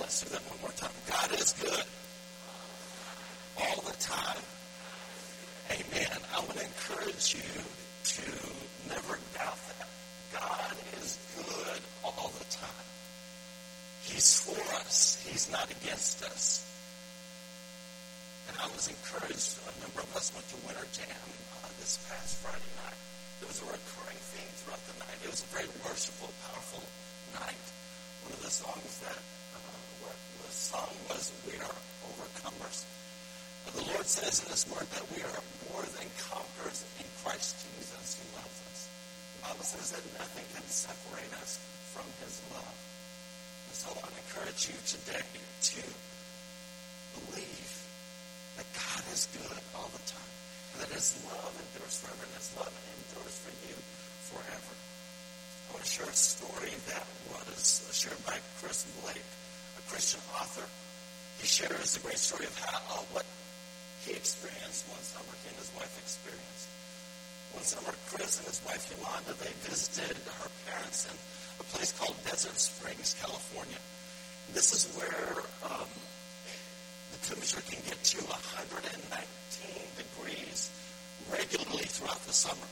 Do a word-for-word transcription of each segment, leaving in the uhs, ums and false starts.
Let's do that one more time. God is good all the time. Amen. I want to encourage you to never doubt that. God is good all the time. He's for us. He's not against us. And I was encouraged. A number of us went to Winter Jam uh, this past Friday night. There was a recurring theme throughout the night. It was a very worshipful, powerful night. One of the songs that uh, the song was, "We Are Overcomers." Uh, the Lord says in His Word that we are more than conquerors in Christ Jesus who loves us. The Bible says that nothing can separate us from His love. And so I want to encourage you today to believe that God is good all the time, and that His love endures forever, and His love endures for you forever. I want to share a story that was shared by Chris Blake, a Christian author. He shares a great story of how uh, what he experienced one summer, he and his wife experienced. One summer, Chris and his wife Yolanda, they visited her parents in a place called Desert Springs, California. This is where um, the temperature can get to one hundred nineteen degrees regularly throughout the summer.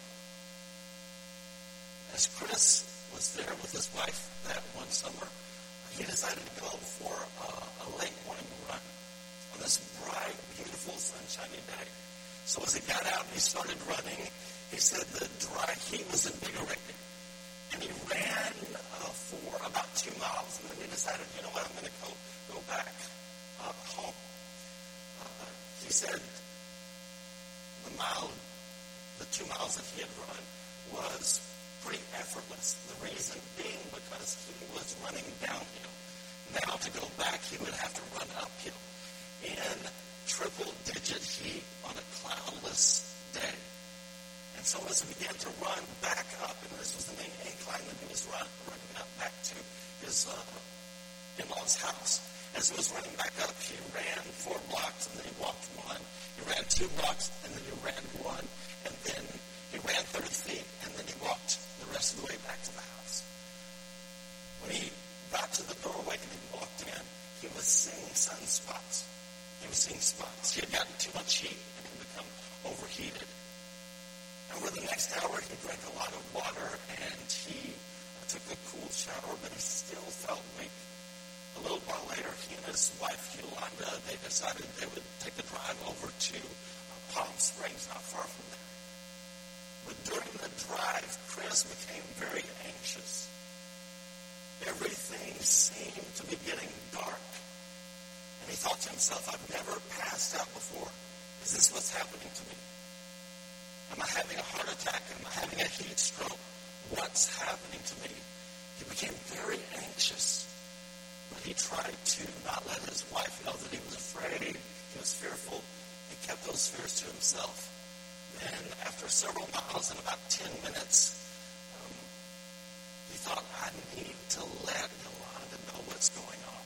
As Chris was there with his wife that one summer, he decided to go for a, a late morning run on this bright, beautiful, sunshiny day. So as he got out and he started running, he said the dry heat was invigorating. And he ran uh, for about two miles, and then he decided, you know what, I'm going to go, go back uh, home. Uh, he said the mile, the two miles that he had run was pretty effortless. The reason being because he was running downhill. Now to go back, he would have to run uphill in triple-digit heat on a cloudless day. And so as he began to run back up, and this was the main incline that he was run, running up back to his uh, in-laws' house. As he was running back up, he ran four blocks, and then he walked one. He ran two blocks, and then he ran one. And then he ran thirty feet, and then he walked the rest of the way back to the house. When he got to the doorway and he walked in, he was seeing sunspots. He was seeing spots. He had gotten too much heat and had become overheated. Over the next hour, he drank a lot of water and he uh, took a cool shower, but he still felt weak. A little while later, he and his wife, Yolanda, they decided they would take a drive over to uh, Palm Springs, not far from there. But during the drive, Chris became very anxious. Everything seemed to be getting dark. And he thought to himself, I've never passed out before. Is this what's happening to me? Am I having a heart attack? Am I having a heat stroke? What's happening to me? He became very anxious. But he tried to not let his wife know that he was afraid. He was fearful. He kept those fears to himself. Then, after several miles and about ten minutes, um, he thought, I need to let Yolanda know what's going on.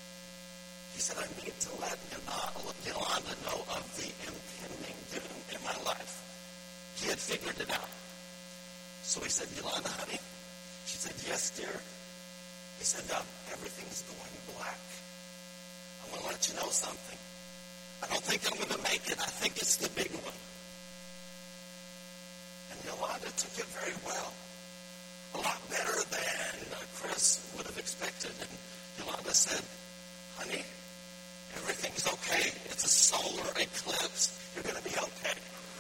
He said, I need to let Yolanda know of the impending doom in my life. He had figured it out. So he said, Yolanda, honey? She said, yes, dear. He said, um, everything's going black. I want to let you know something. I don't think I'm going to make it. I think it's the big one. And Yolanda took it very well. A lot better than uh, Chris would have expected. And Yolanda said, honey, everything's okay. It's a solar eclipse. You're going to be okay.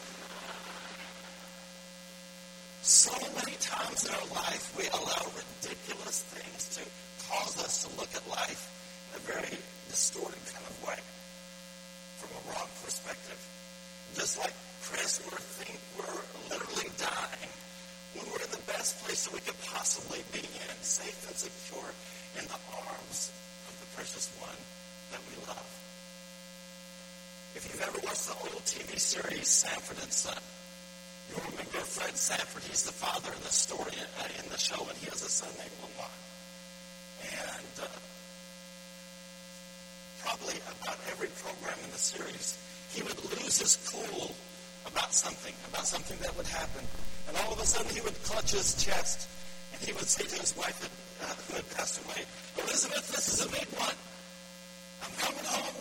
So many times in our life, we allow ridiculous things to cause us to look at life in a very distorted kind of way, from a wrong perspective. Just like Chris, we're, think we're literally dying when we're in the best place that we could possibly be in, safe and secure in the arms of the precious one that we love. If you've ever watched the old T V series Sanford and Son, you'll remember Fred Sanford. He's the father in the story, uh, in the show, and he has a son named Lamont. And uh, probably about every program in the series, he would lose his cool about something, about something that would happen. And all of a sudden, he would clutch his chest, and he would say to his wife that, uh, who had passed away, Elizabeth, this is a big one.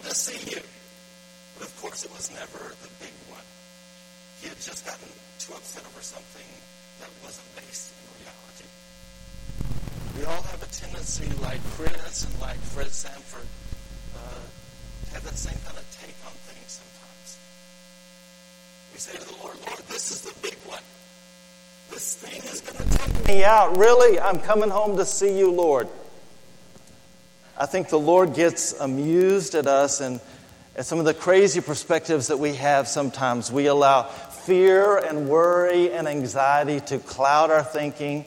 to see you. But of course, it was never the big one. He had just gotten too upset over something that wasn't based in reality. We all have a tendency, like Chris and like Fred Sanford, uh, to have that same kind of take on things sometimes. We say to the Lord, Lord, this is the big one. This thing is going to take me out. Really? I'm coming home to see you, Lord. I think the Lord gets amused at us and at some of the crazy perspectives that we have sometimes. We allow fear and worry and anxiety to cloud our thinking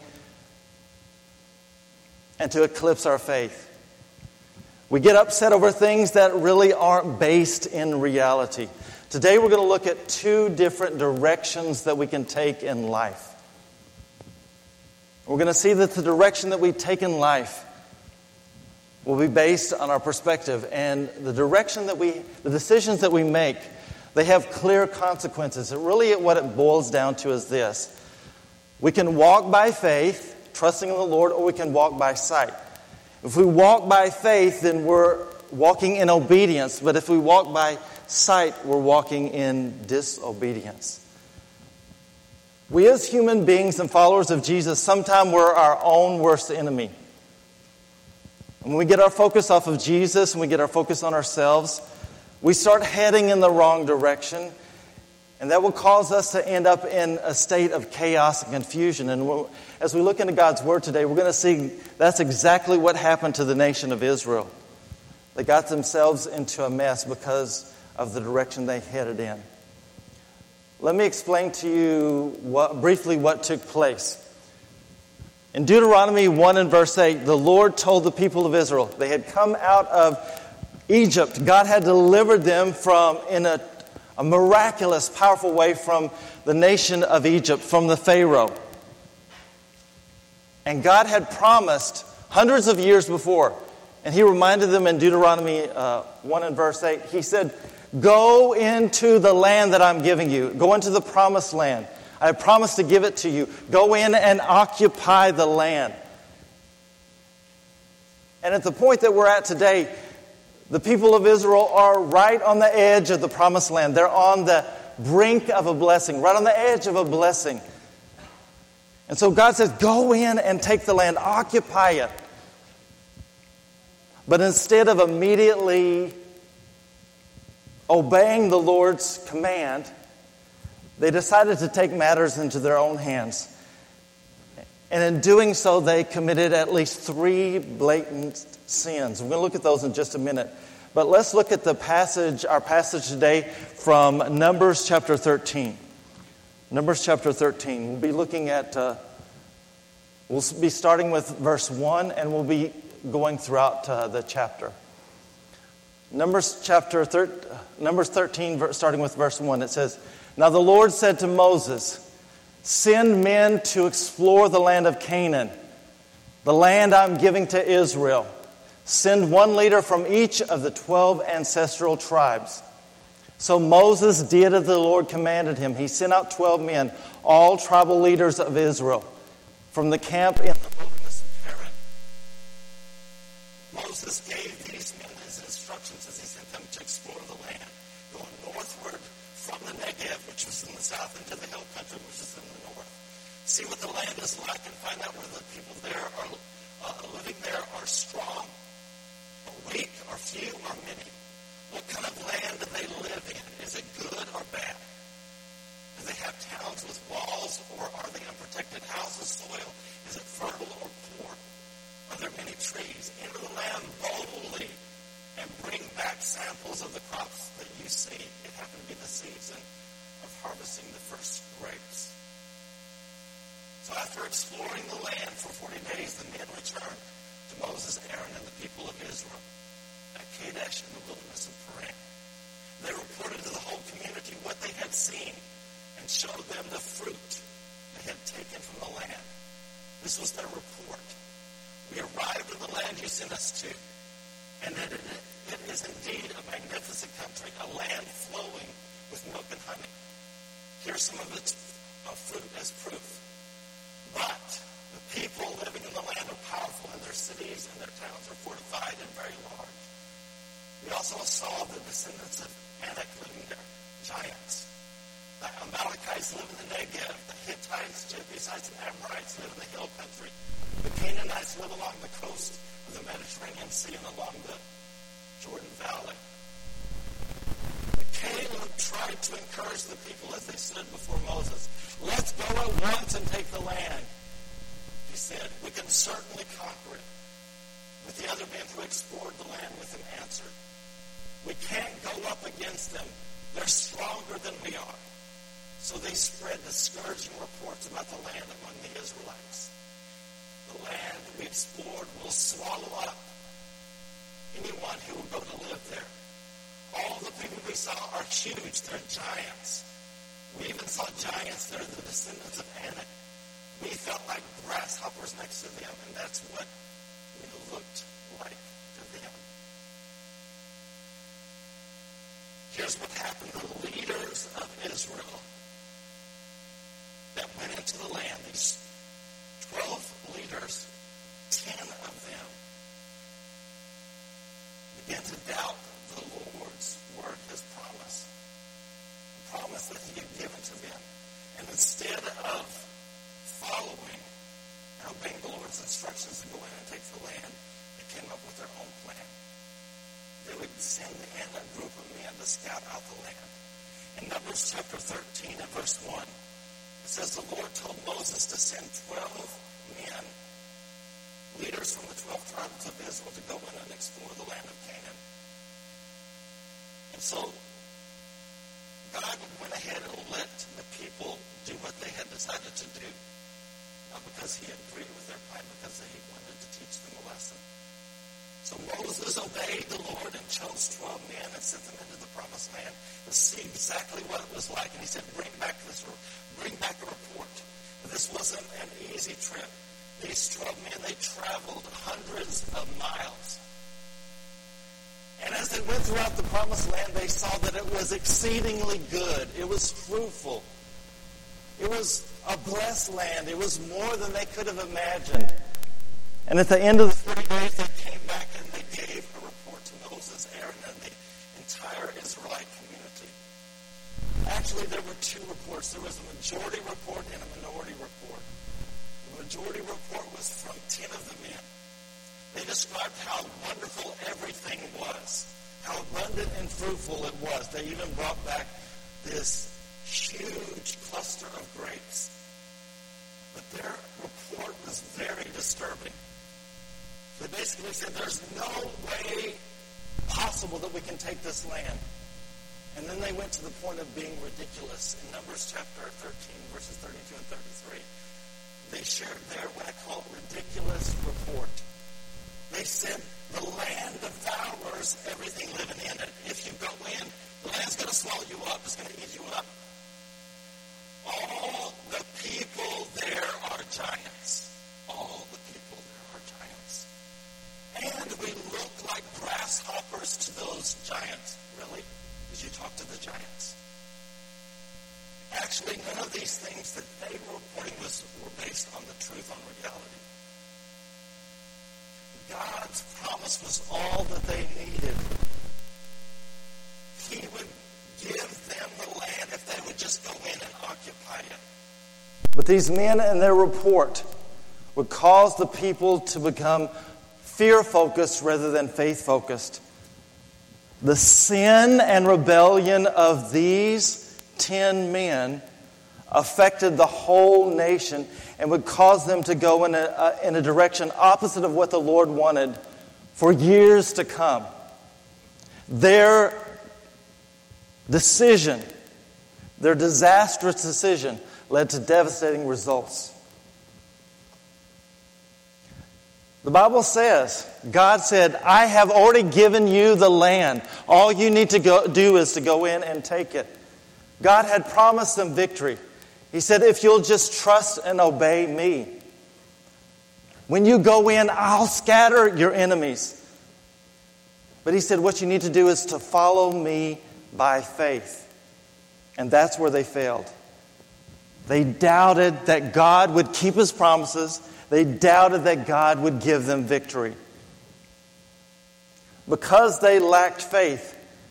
and to eclipse our faith. We get upset over things that really aren't based in reality. Today we're going to look at two different directions that we can take in life. We're going to see that the direction that we take in life will be based on our perspective, and the direction that we, the decisions that we make, they have clear consequences. And really what it boils down to is this. We can walk by faith, trusting in the Lord, or we can walk by sight. If we walk by faith, then we're walking in obedience. But if we walk by sight, we're walking in disobedience. We as human beings and followers of Jesus, sometimes we're our own worst enemy. When we get our focus off of Jesus and we get our focus on ourselves, we start heading in the wrong direction. And that will cause us to end up in a state of chaos and confusion. And we'll, as we look into God's Word today, we're going to see that's exactly what happened to the nation of Israel. They got themselves into a mess because of the direction they headed in. Let me explain to you what, briefly what took place. In Deuteronomy one and verse eight, the Lord told the people of Israel, they had come out of Egypt. God had delivered them from, in a, a miraculous, powerful way from the nation of Egypt, from the Pharaoh. And God had promised hundreds of years before, and He reminded them in Deuteronomy uh, one and verse eight, He said, go into the land that I'm giving you. Go into the promised land. I promise to give it to you. Go in and occupy the land. And at the point that we're at today, the people of Israel are right on the edge of the promised land. They're on the brink of a blessing, right on the edge of a blessing. And so God says, go in and take the land, occupy it. But instead of immediately obeying the Lord's command, they decided to take matters into their own hands. And in doing so, they committed at least three blatant sins. We're going to look at those in just a minute. But let's look at the passage, our passage today from Numbers chapter thirteen. Numbers chapter thirteen. We'll be looking at, uh, we'll be starting with verse one, and we'll be going throughout uh, the chapter. Numbers chapter thir- Numbers thirteen, starting with verse one, it says, now the Lord said to Moses, send men to explore the land of Canaan, the land I'm giving to Israel. Send one leader from each of the twelve ancestral tribes. So Moses did as the Lord commanded him. He sent out twelve men, all tribal leaders of Israel, from the camp in the wilderness of Paran. Moses gave these men his instructions as he sent them to explore the land, going northward from the Negev, which was in the south, into the hill country, which is in the north. See what the land is like and find out whether the people there are uh, living there are strong, or weak, or few, or many. What kind of land do they live in? Is it good or bad? Do they have towns with walls, or are they unprotected houses, soil? Is it fertile or poor? Are there many trees? Enter the land boldly and bring back samples of the crops that you see. It happened to be the season of harvesting the first grapes. So after exploring the land for forty days, the men returned to Moses, Aaron, and the people of Israel at Kadesh in the wilderness of Paran. They reported to the whole community what they had seen and showed them the fruit they had taken from the land. This was their report. We arrived in the land you sent us to, and that it, it is indeed a magnificent country, a land flowing with milk and honey. Here's some of its uh, fruit as proof. But the people living in the land are powerful, and their cities and their towns are fortified and very large. We also saw saw the descendants of Anak living there, giants. The Amalekites live in the Negev. The Hittites, Jebusites, and Amorites live in the hill country. The Canaanites live along the coast of the Mediterranean Sea and along the Jordan Valley. Caleb tried to encourage the people as they stood before Moses. Let's go at once and take the land. He said, we can certainly conquer it. But the other men who explored the land with him answered, we can't go up against them. They're stronger than we are. So they spread discouraging reports about the land among the Israelites. The land we explored will swallow up anyone who will go to live there. All the people we saw are huge. They're giants. We even saw giants that are the descendants of Anak. We felt like grasshoppers next to them, and that's what we looked like to them. Here's what happened. The leaders of Israel that went into the land, these twelve leaders, ten of them began to doubt the Lord's word, his promise, the promise that he had given to them. And instead of following and obeying the Lord's instructions to go in and take the land, they came up with their own plan. They would send in a group of men to scout out the land. In Numbers chapter thirteen and verse one, it says the Lord told Moses to send twelve men, leaders from the twelve tribes of Israel, to go in and explore the land of Canaan. And so God went ahead and let the people do what they had decided to do. Not because he agreed with their plan, because he wanted to teach them a lesson. So Moses obeyed the Lord and chose twelve men and sent them into the promised land to see exactly what it was like. And he said, bring back this, bring back a report. This wasn't an easy trip. These twelve men, they traveled hundreds of miles. And as they went throughout the promised land, they saw that it was exceedingly good. It was fruitful. It was a blessed land. It was more than they could have imagined. And at the end of the forty days, they came back and they gave a report to Moses, Aaron, and the entire Israelite community. Actually, there were two reports. There was a majority report and a minority report. The majority report was from ten of the men. They described how wonderful everything was, how abundant and fruitful it was. They even brought back this huge cluster of grapes. But their report was very disturbing. They basically said there's no way possible that we can take this land. And then they went to the point of being ridiculous. In Numbers chapter thirteen, verses thirty-two and thirty-three, they shared their, what I call, ridiculous report. They said, the land devours everything living in it. If you go in, the land's going to swallow you up. It's going to eat you up. All the people there are giants. All the people there are giants. And we look like grasshoppers to those giants. Really? Did you talk to the giants? Actually, none of these things that they were reporting was, were based on the truth, on reality. God's promise was all that they needed. He would give them the land if they would just go in and occupy it. But these men and their report would cause the people to become fear-focused rather than faith-focused. The sin and rebellion of these ten men affected the whole nation and would cause them to go in a, uh, in a direction opposite of what the Lord wanted for years to come. Their decision, their disastrous decision, led to devastating results. The Bible says, God said, I have already given you the land. All you need to go, do is to go in and take it. God had promised them victory. He said, if you'll just trust and obey me, when you go in, I'll scatter your enemies. But he said, what you need to do is to follow me by faith. And that's where they failed. They doubted that God would keep his promises. They doubted that God would give them victory. Because they lacked faith,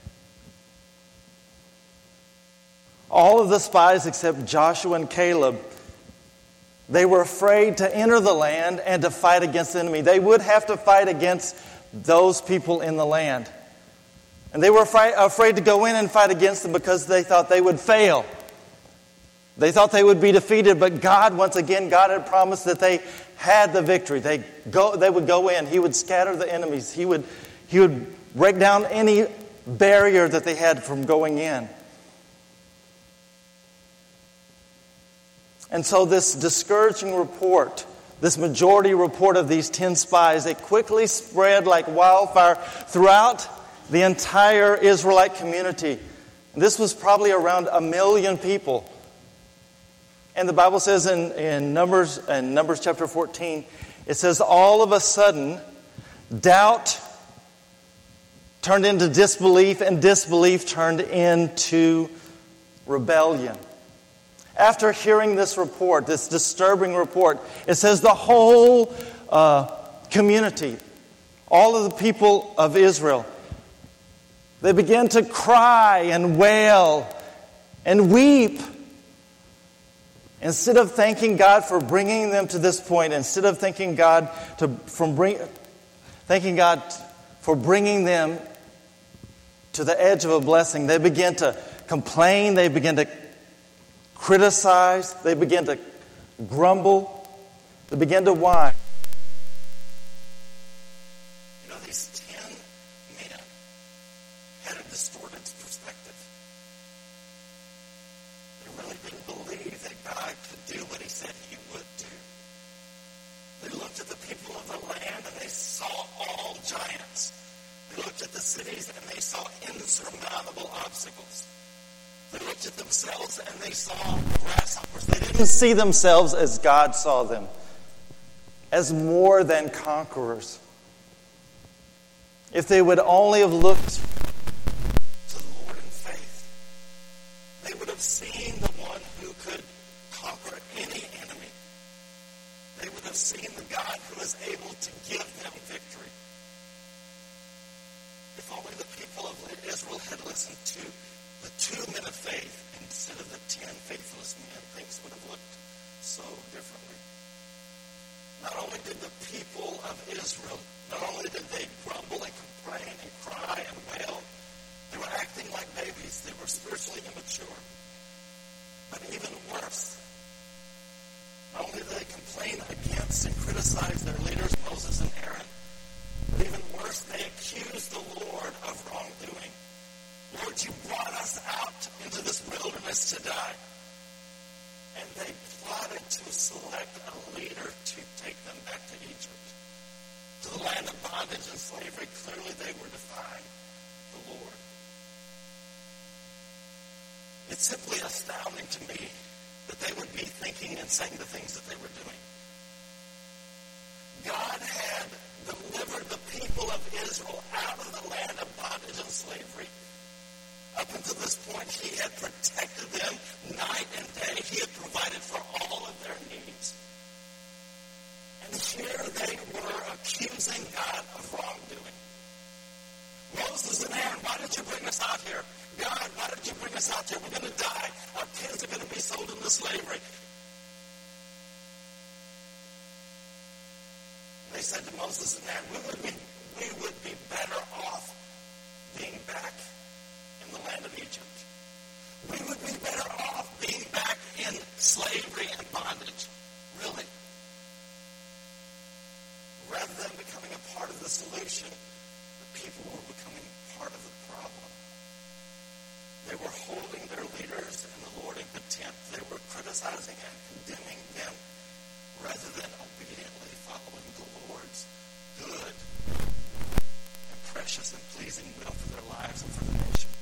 all of the spies except Joshua and Caleb, they were afraid to enter the land and to fight against the enemy. They would have to fight against those people in the land. And they were afraid, afraid to go in and fight against them because they thought they would fail. They thought they would be defeated, but God, once again, God had promised that they had the victory. They go, they would go in. He would scatter the enemies. He would, he would break down any barrier that they had from going in. And so this discouraging report, this majority report of these ten spies, it quickly spread like wildfire throughout the entire Israelite community. This was probably around a million people. And the Bible says in, in Numbers in Numbers chapter fourteen, it says, all of a sudden, doubt turned into disbelief, and disbelief turned into rebellion. After hearing this report, this disturbing report, it says the whole uh, community, all of the people of Israel, they began to cry and wail and weep. Instead of thanking God for bringing them to this point, instead of thanking God to from bring, thanking God for bringing them to the edge of a blessing, they began to complain. They began to criticize. They began to grumble. They began to whine. You know, these ten men had a distorted perspective. They really didn't believe that God could do what he said he would do. They looked at the people of the land and they saw all giants. They looked at the cities and they saw insurmountable obstacles. They looked at themselves and they saw grasshoppers. They didn't see themselves as God saw them, as more than conquerors. If they would only have looked to the Lord in faith, they would have seen the one who could conquer any enemy. They would have seen the God who is able to give them victory. If only the people of Israel had listened to the two men of faith instead of the ten faithless men, things would have looked so differently. Not only did the people of Israel, not only did they grumble and complain and cry and wail, they were acting like babies. They were spiritually immature. But even worse, not only did they complain against and criticize their leaders, Moses and Aaron, but even worse, they accused the Lord of wrongdoing. Lord, you brought us out into this wilderness to die. And they plotted to select a leader to take them back to Egypt, to the land of bondage and slavery. Clearly they were defying the Lord. It's simply astounding to me that they would be thinking and saying the things that they were doing. God had delivered the people of Israel out of the land of bondage and slavery. Up until this point, he had protected them night and day. He had provided for all of their needs. And here they were accusing God of wrongdoing. Moses and Aaron, why did you bring us out here? God, why did you bring us out here? We're going to die. Our kids are going to be sold into slavery. They said to Moses and Aaron, we would be, we would be better off being back in the land of Egypt. We would be better off being back in slavery and bondage. Really. Rather than becoming a part of the solution, the people were becoming part of the problem. They were holding their leaders and the Lord in contempt. They were criticizing and condemning them rather than obediently following the Lord's good and precious and pleasing will for their lives and for the nation.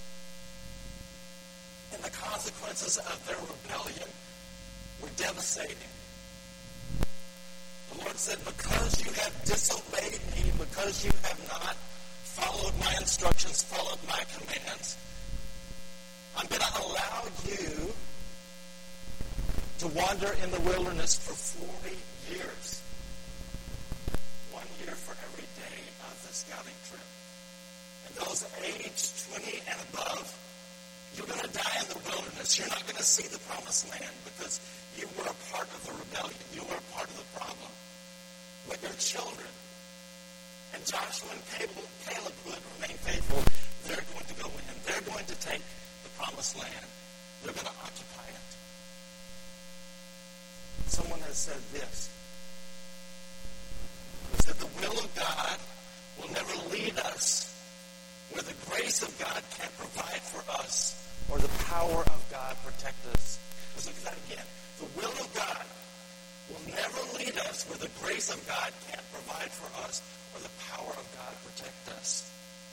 And the consequences of their rebellion were devastating. The Lord said, because you have disobeyed me, because you have not followed my instructions, followed my commands, I'm going to allow you to wander in the wilderness for forty years. One year for every day of the scouting trip. And those aged twenty and above You're going to die in the wilderness. You're not going to see the promised land because you were a part of the rebellion. You were a part of the problem. But your children, and Joshua and Caleb, Caleb who had remained faithful, they're going to go in. They're going to take the promised land. They're going to occupy it. Someone has said this. He said, the will of God will never lead us where the grace of God can't provide for us or the power of God protect us. Let's look at that again. The will of God will never lead us where the grace of God can't provide for us or the power of God protect us.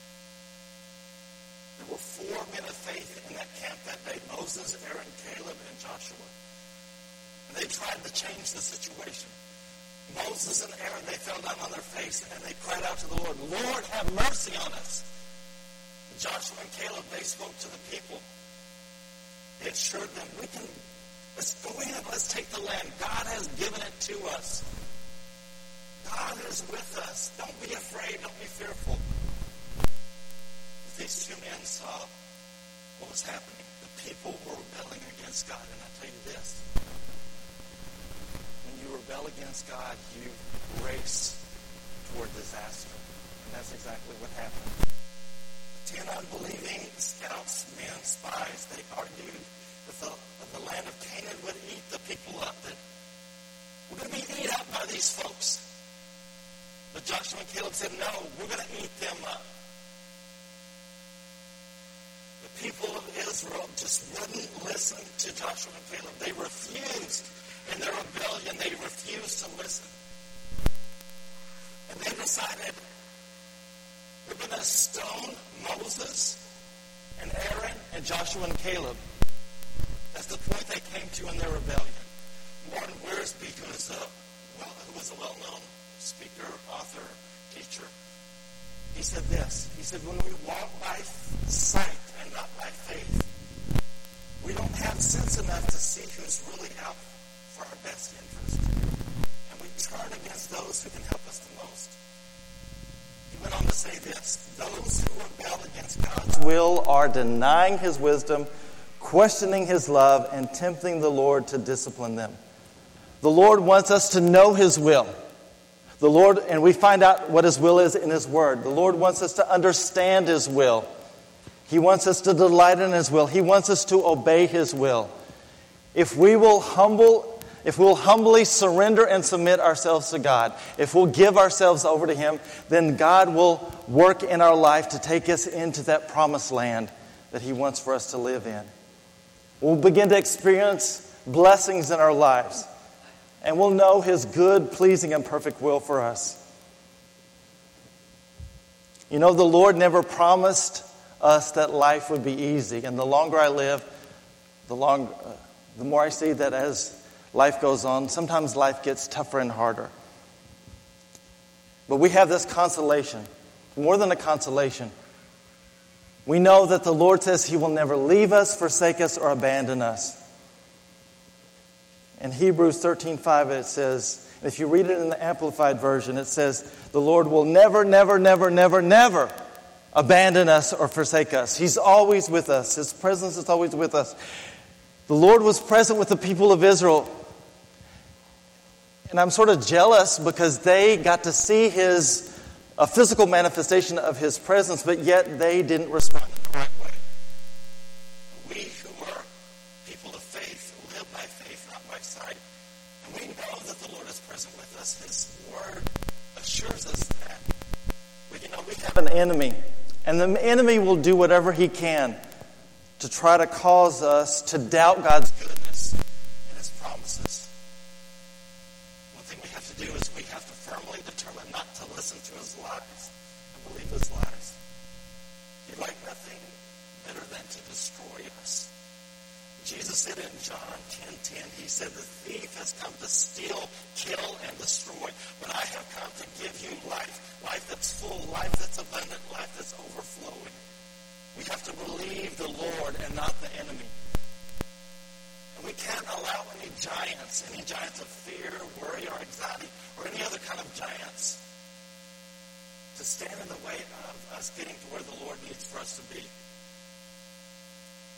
There were four men of faith in that camp that day, Moses, Aaron, Caleb, and Joshua. And they tried to change the situation. Moses and Aaron, they fell down on their face and they cried out to the Lord, Lord, have mercy on us. And Joshua and Caleb, they spoke to the people. They assured them, we can, let's go in, let's take the land. God has given it to us. God is with us. Don't be afraid, don't be fearful. But these two men saw what was happening. The people were rebelling against God. And I tell you this, when you rebel against God, you race toward disaster. And that's exactly what happened. The ten unbelieving scouts, men, spies, they argued that the, that the land of Canaan would eat the people up, that we're going to be eaten up by these folks. But Joshua and Caleb said, no, we're going to eat them up. The people of Israel just wouldn't listen to Joshua and Caleb. They refused. In their rebellion, they refused to listen. And they decided, we're going to stone Moses and Aaron and Joshua and Caleb. That's the point they came to in their rebellion. Warren Wiersbe, who was a, well, who was a well-known speaker, author, teacher, he said this. He said, when we walk by sight and not by faith, we don't have sense enough to see who's really out for our best interest. And we turn against those who can help us the most. He went on to say this, those who rebel against God's will are denying his wisdom, questioning his love, and tempting the Lord to discipline them. The Lord wants us to know his will. The Lord, and we find out what his will is in his word. The Lord wants us to understand his will. He wants us to delight in his will. He wants us to obey his will. If we will humble, if we'll humbly surrender and submit ourselves to God, if we'll give ourselves over to him, then God will work in our life to take us into that promised land that he wants for us to live in. We'll begin to experience blessings in our lives. And we'll know his good, pleasing, and perfect will for us. You know, the Lord never promised us that life would be easy. And the longer I live, the, long, uh, the more I see that as life goes on, sometimes life gets tougher and harder. But we have this consolation, more than a consolation. We know that the Lord says he will never leave us, forsake us, or abandon us. In Hebrews thirteen five, it says, if you read it in the Amplified Version, it says, the Lord will never, never, never, never, never abandon us or forsake us. He's always with us. His presence is always with us. The Lord was present with the people of Israel. And I'm sort of jealous because they got to see his, a physical manifestation of his presence, but yet they didn't respond in the right way. We who are people of faith, who live by faith, not by sight, and we know that the Lord is present with us. His word assures us that. But you know, we have an enemy, and the enemy will do whatever he can to try to cause us to doubt God's goodness and his promises. One thing we have to do is we have to firmly determine not to listen to his lies and believe his lies. He'd like nothing better than to destroy us. Jesus said in John ten ten, he said, the thief has come to steal, kill, and destroy. But I have come to give you life, life that's full, life that's abundant, life that's overflowing. We have to believe the Lord and not the enemy. And we can't allow any giants, any giants of fear, worry, or anxiety, or any other kind of giants to stand in the way of us getting to where the Lord needs for us to be.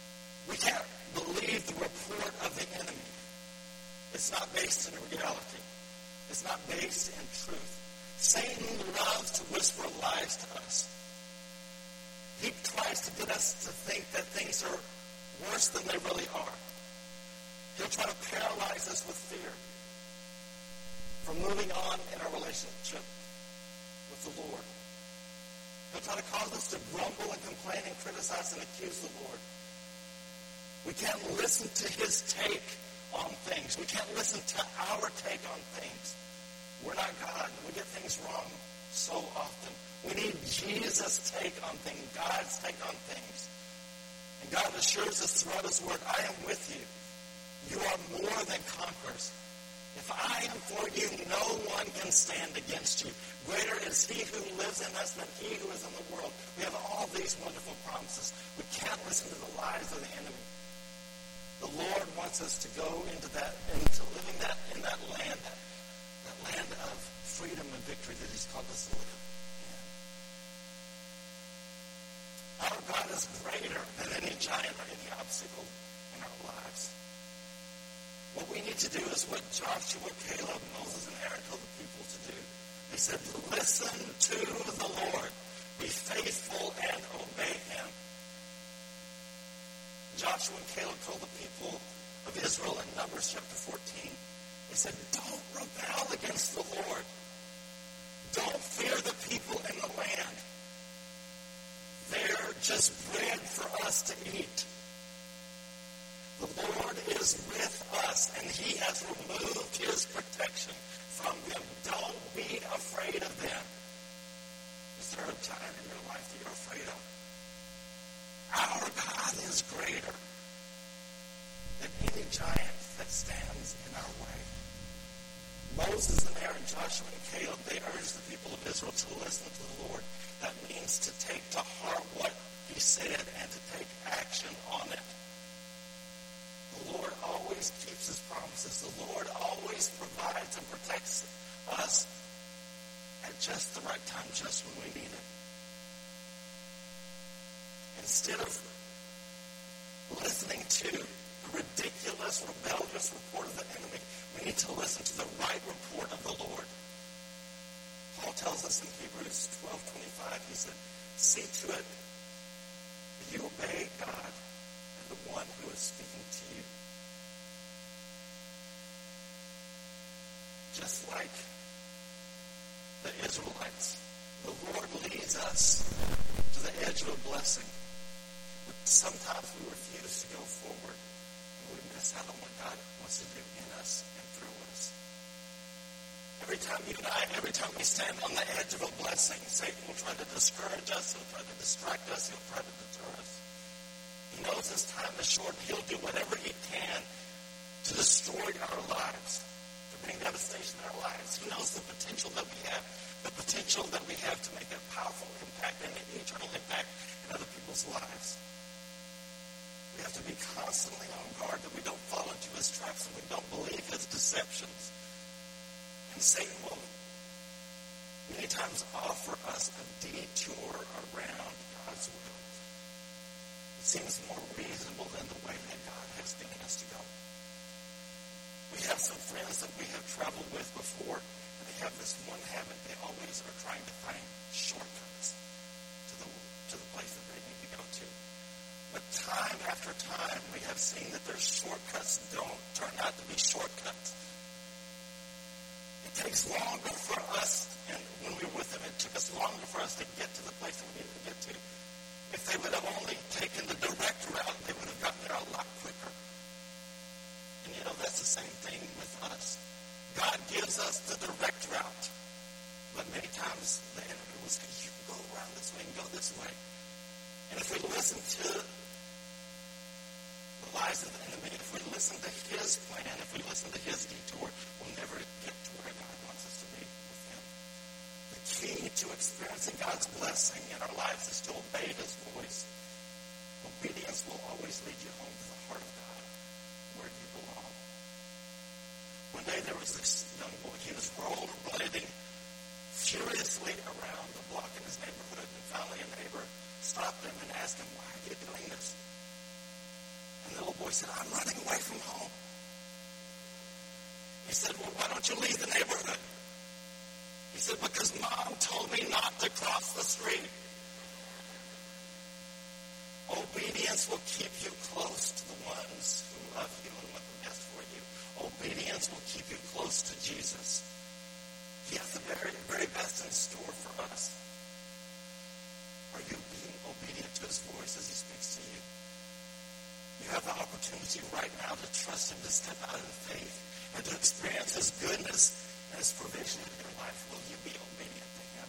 We can't believe the report of the enemy. It's not based in reality. It's not based in truth. Satan loves to whisper lies to us. He tries to get us to think that things are worse than they really are. He'll try to paralyze us with fear from moving on in our relationship with the Lord. He'll try to cause us to grumble and complain and criticize and accuse the Lord. We can't listen to his take on things. We can't listen to our take on things. We're not God. We get things wrong so often. We need Jesus' take on things, God's take on things. And God assures us throughout his word, I am with you. You are more than conquerors. If I am for you, no one can stand against you. Greater is he who lives in us than he who is in the world. We have all these wonderful promises. We can't listen to the lies of the enemy. The Lord wants us to go into that, into living that in that land, that, that land of freedom and victory that he's called us to live in. Our God is greater than any giant or any obstacle in our lives. What we need to do is what Joshua, Caleb, Moses, and Aaron told the people to do. They said, listen to the Lord. Be faithful and obey him. Joshua and Caleb told the people of Israel in Numbers chapter fourteen, they said, don't rebel against the Lord. Don't fear the people in the land. They're just bread for us to eat. The Lord is with us, and he has removed his protection from them. Don't be afraid of them. Is there a giant in your life that you're afraid of? Our God is greater than any giant that stands in our way. Moses and Aaron, Joshua and Caleb, they urged the people of Israel to listen to the Lord. That means to take to heart what he said and to take action on it. The Lord always keeps his promises. The Lord always provides and protects us at just the right time, just when we need it. Instead of listening to the ridiculous, rebellious report of the enemy, we need to listen to the right report of the Lord. Paul tells us in Hebrews twelve twenty-five, he said, see to it that you obey God and the one who is speaking to you. Just like the Israelites, the Lord leads us to the edge of a blessing. But sometimes we refuse to go forward, and we miss out on what God wants to do in us and through us. Every time you and I, every time we stand on the edge of a blessing, Satan will try to discourage us, he'll try to distract us, he'll try to deter us. He knows his time is short, and he'll do whatever he can to destroy our lives, to bring devastation in our lives. He knows the potential that we have, the potential that we have to make a powerful impact and an eternal impact in other people's lives. We have to be constantly on guard that we don't fall into his traps and we don't believe his deceptions. And Satan will many times offer us a detour around God's will. It seems more reasonable than the way that God has given us to go. We have some friends that we have traveled with before, and they have this one habit. They always are trying to find shortcuts to the, to the place that they need to go to. But time after time, we have seen that their shortcuts don't turn out to be shortcuts. It takes longer for us, and when we were with them, it took us longer for us to get to the place that we needed to get to. If they would have only taken the direct route, they would have gotten there a lot quicker. And you know, that's the same thing with us. God gives us the direct route, but many times the enemy will say, you can go around this way and go this way. And if we listen to the lies of the enemy, if we listen to his plan, if we listen to his detour, we'll never get to where God wants us to be with him. The key to experiencing God's blessing in our lives is to obey his voice. Obedience will always lead you home to the heart of God, where you belong. One day there was this young boy, he was rollerblading furiously around the block in his neighborhood, and finally a neighbor stopped him and asked him, why are you doing this? And boy said, I'm running away from home. He said, well, why don't you leave the neighborhood? He said, because Mom told me not to cross the street. Obedience will keep you close to the ones who love you and want the best for you. Obedience will keep you close to Jesus. He has the very, very best in store for us. Are you being obedient to his voice as he speaks to you? You have the opportunity right now to trust him, to step out in faith, and to experience his goodness and his provision in your life. Will you be obedient to him?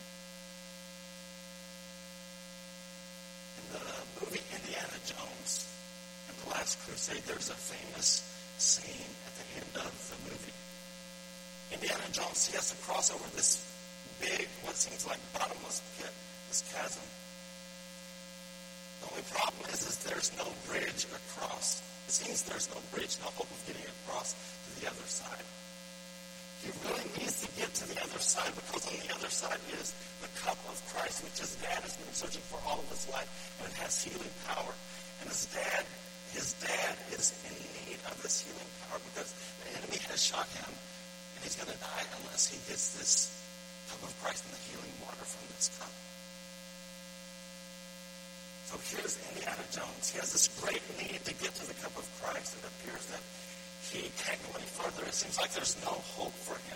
In the movie Indiana Jones, in The Last Crusade, there's a famous scene at the end of the movie. Indiana Jones, he has to cross over this big, what seems like bottomless pit, this chasm. The only problem is, is there's no bridge across. It seems there's no bridge, no hope of getting across to the other side. He really needs to get to the other side, because on the other side is the cup of Christ, which his dad has been searching for all of his life, and it has healing power. And his dad, his dad is in need of this healing power because the enemy has shot him, and he's going to die unless he gets this cup of Christ and the healing water from this cup. So here's Indiana Jones. He has this great need to get to the cup of Christ. It appears that he can't go any further. It seems like there's no hope for him.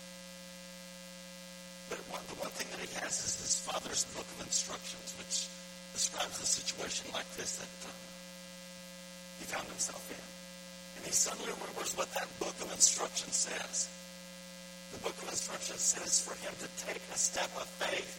But one, the one thing that he has is his father's book of instructions, which describes a situation like this that uh, he found himself in. And he suddenly remembers what that book of instructions says. The book of instructions says for him to take a step of faith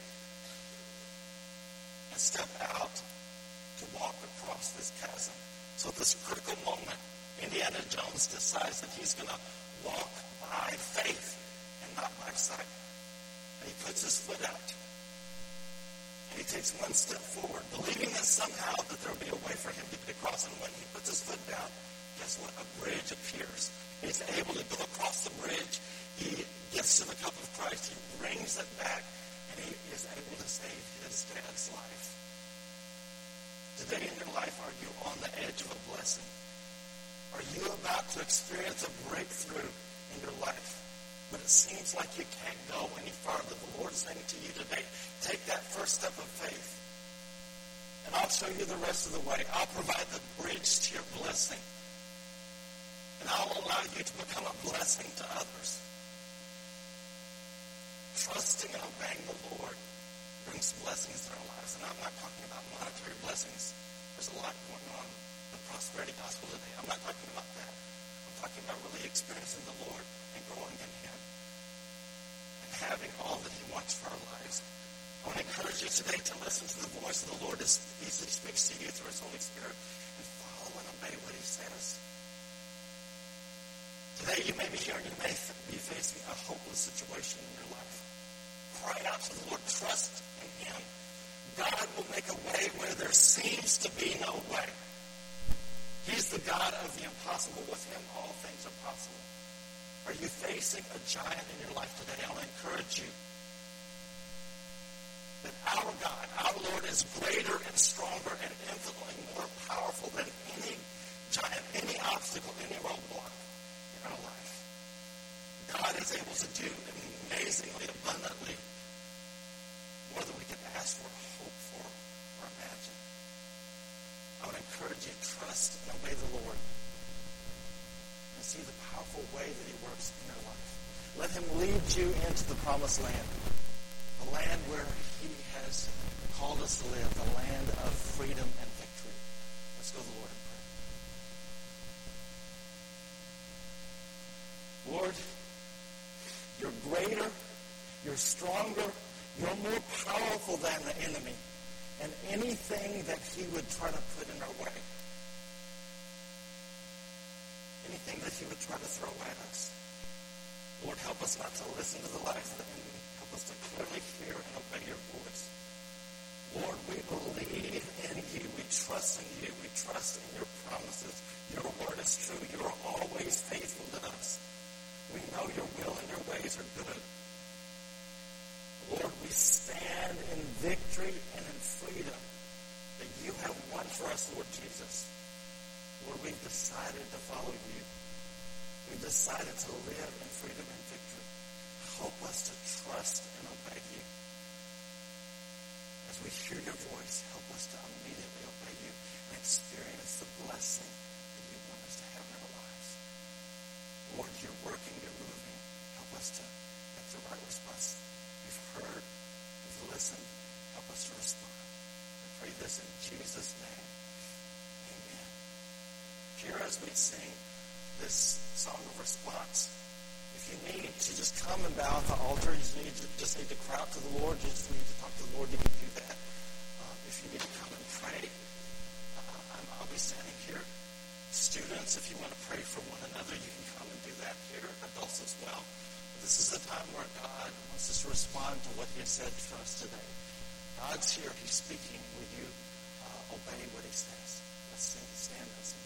and step out to walk across this chasm. So at this critical moment, Indiana Jones decides that he's going to walk by faith and not by sight. And he puts his foot out. And he takes one step forward, believing that somehow that there will be a way for him to get across. And when he puts his foot down, guess what? A bridge appears. He's able to go across the bridge. He gets to the cup of Christ. He brings it back. And he is able to save his dad's life. Today in your life, are you on the edge of a blessing? Are you about to experience a breakthrough in your life? But it seems like you can't go any farther. The Lord is saying to you today, take that first step of faith. And I'll show you the rest of the way. I'll provide the bridge to your blessing. And I'll allow you to become a blessing to others. Trusting and obeying the Lord brings blessings in our lives. And I'm not talking about monetary blessings. There's a lot going on in the prosperity gospel today. I'm not talking about that. I'm talking about really experiencing the Lord and growing in him and having all that he wants for our lives. I want to encourage you today to listen to the voice of the Lord as he speaks to you through his Holy Spirit and follow and obey what he says. Today you may be here and you may be facing a hopeless situation in your life. Cry out to the Lord. Trust in him. God will make a way where there seems to be no way. He's the God of the impossible. With him, all things are possible. Are you facing a giant in your life today? I want to encourage you that our God, our Lord, is greater and stronger and infinitely more powerful than any giant, any obstacle, any roadblock in our life. God is able to do amazingly, abundantly, more than we can ask for, hope for, or imagine. I would encourage you to trust and obey the Lord and see the powerful way that he works in your life. Let him lead you into the promised land, the land where he has called us to live, the land of freedom and victory. Let's go to the Lord in prayer. Lord, you're greater, you're stronger, you're more powerful than the enemy and anything that he would try to put in our way. Anything that he would try to throw at us. Lord, help us not to listen to the lies of the enemy. Help us to clearly hear and obey your voice. Lord, we believe in you. We trust in you. We trust in your promises. Your word is true. You are always faithful to us. We know your will and your ways are good. Lord, we stand in victory and in freedom that you have won for us, Lord Jesus. Lord, we've decided to follow you. We've decided to live in freedom and victory. Help us to trust and obey you. As we hear your voice, help us to immediately obey you and experience the blessing that you want us to have in our lives. Lord, you're working, you're moving. Help us to make the right response. We've heard, we've listened. Help us to respond. I pray this in Jesus' name. Amen. Here as we sing this song of response, if you need to just come and bow at the altar, you just need to, just need to cry out to the Lord, you just need to talk to the Lord, you can do that. Um, if you need to come and pray, uh, I'm, I'll be standing here. Students, if you want to pray for one another, you can come and do that here. Adults as well. This is the time where God wants us to respond to what he has said to us today. God's here. He's speaking. Will you uh, obey what he says? Let's sing, stand and sing.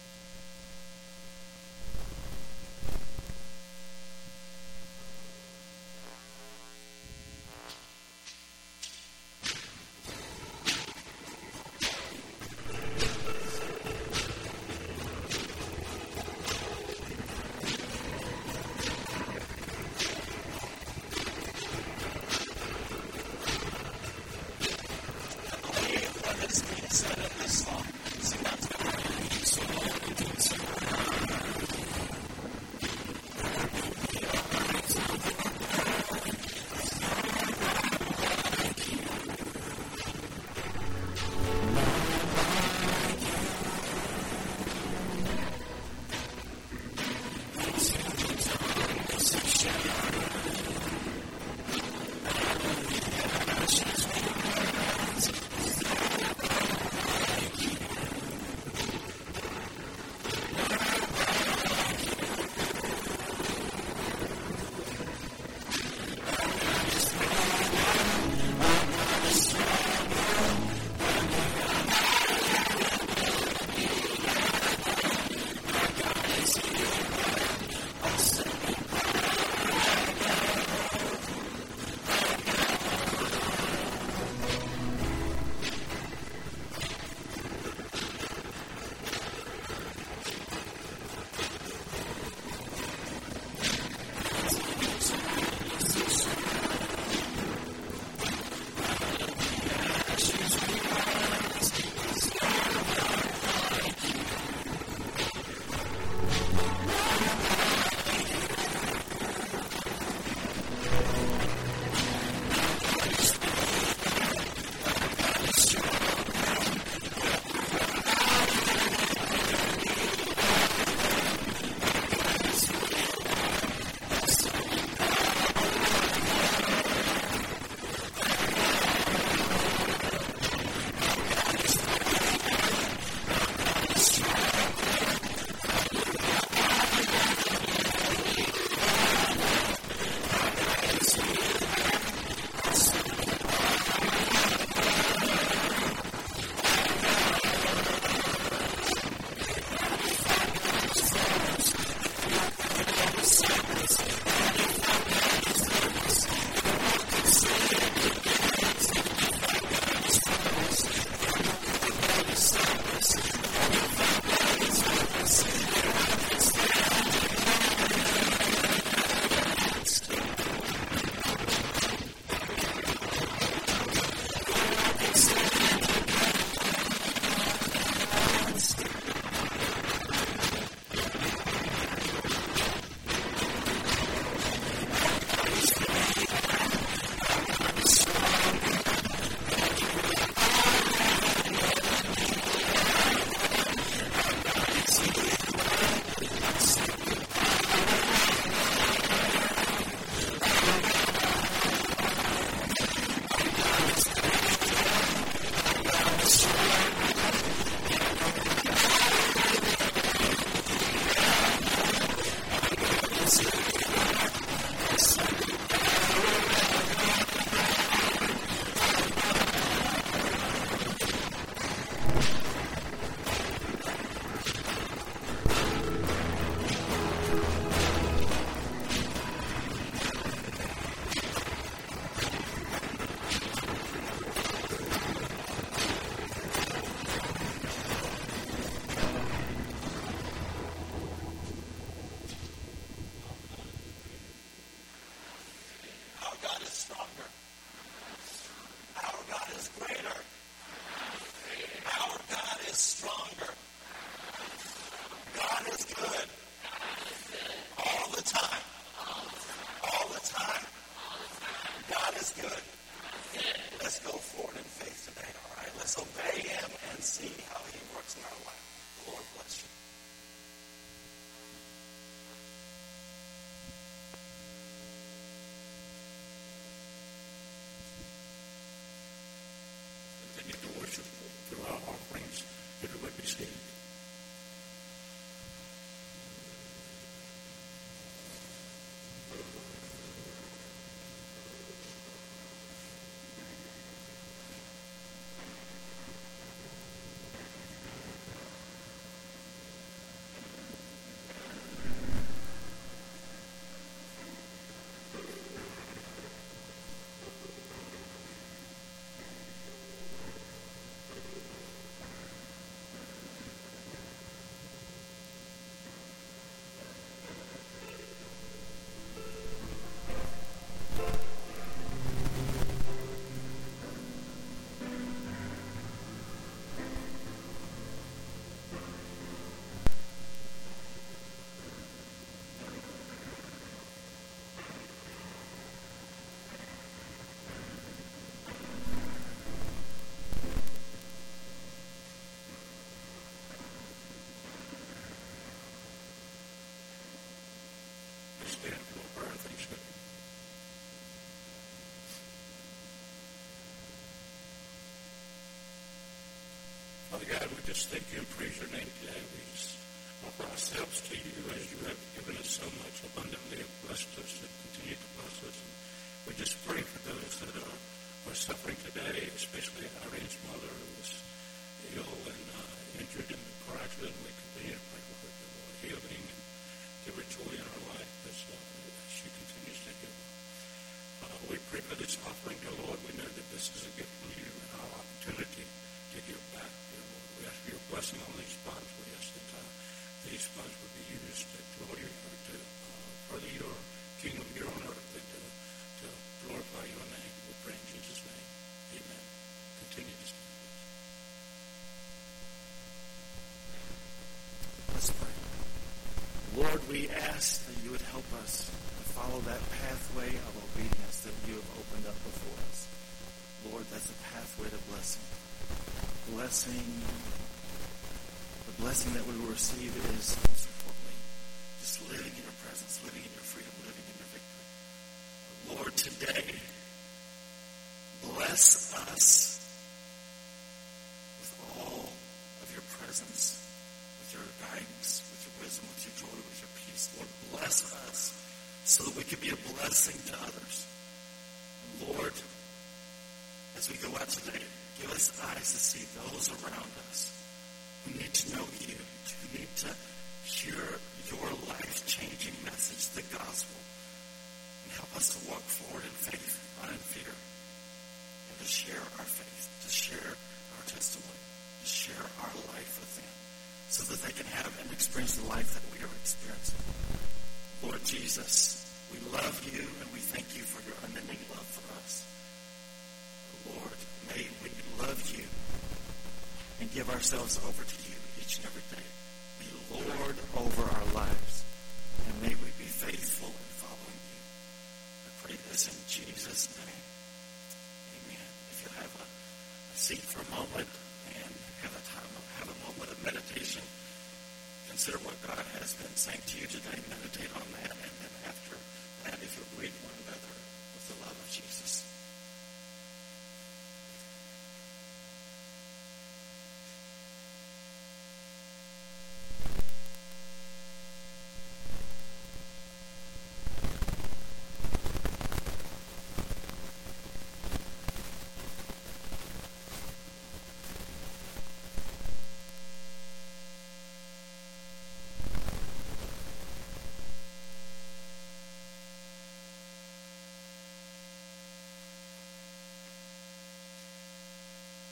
see how he works in our life. The Lord bless you. Continue to worship through our offerings. Everybody be seated. Stand for a prayer of thanksgiving. Father God, we just thank you and praise your name today. We just offer ourselves to you as you have given us so much abundantly, have blessed us and continue to bless us. And we just pray for those that are, are suffering today, especially Irene's mother who was ill and uh, injured in the car accident. We continue to pray for her, the Lord, healing and give her joy in her life as, uh, as she continues to heal. Uh, we pray for this offering, dear Lord. We know that this is a gift from you and our opportunity to give back, dear Lord. We ask for your blessing on these funds. We ask that uh, these funds would be used to glory or to uh, further your kingdom here on earth and to, to glorify your name. We pray in Jesus' name. Amen. Continue to stand, please. Let's pray. Lord, we ask that you would help us to follow that pathway of obedience that you have opened up before us. Lord, that's a pathway to blessing. Blessing, the blessing that we will receive is, most importantly, just living in your presence, living in your freedom, living in your victory. Lord, today, bless us with all of your presence, with your guidance, with your wisdom, with your joy, with your peace. Lord, bless us so that we can be a blessing to others. Lord, as we go out today, give us eyes to see those around us who need to know you, who need to hear your life-changing message, the gospel, and help us to walk forward in faith, not in fear, and to share our faith, to share our testimony, to share our life with them, so that they can have and experience the life that we are experiencing. Lord Jesus, we love you and we thank you for your unending love for us. Lord, may we love you and give ourselves over to you each and every day. Be Lord over our lives, and may we be faithful in following you. I pray this in Jesus' name. Amen. If you have a, a seat for a moment and have a time, have a moment of meditation, consider what God has been saying to you today. Meditate on that, and then after that, if you'll greet one another with the love of Jesus.